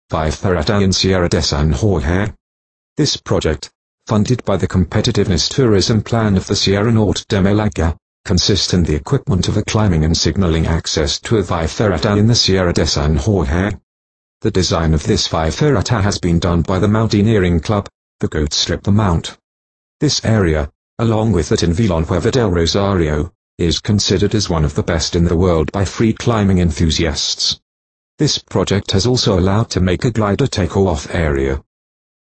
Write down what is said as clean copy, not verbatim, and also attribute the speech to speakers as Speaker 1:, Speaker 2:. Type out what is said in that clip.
Speaker 1: Viferata in Sierra de San Jorge. This project, funded by the Competitiveness Tourism Plan of the Sierra Norte de Malaga, consists in the equipment of a climbing and signaling access to a Viferata in the Sierra de San Jorge. The design of this Viferata has been done by the Mountaineering Club, the Goat Strip the Mount. This area, along with that in Villanueva del Rosario, is considered as one of the best in the world by free climbing enthusiasts. This project has also allowed to make a glider take-off area,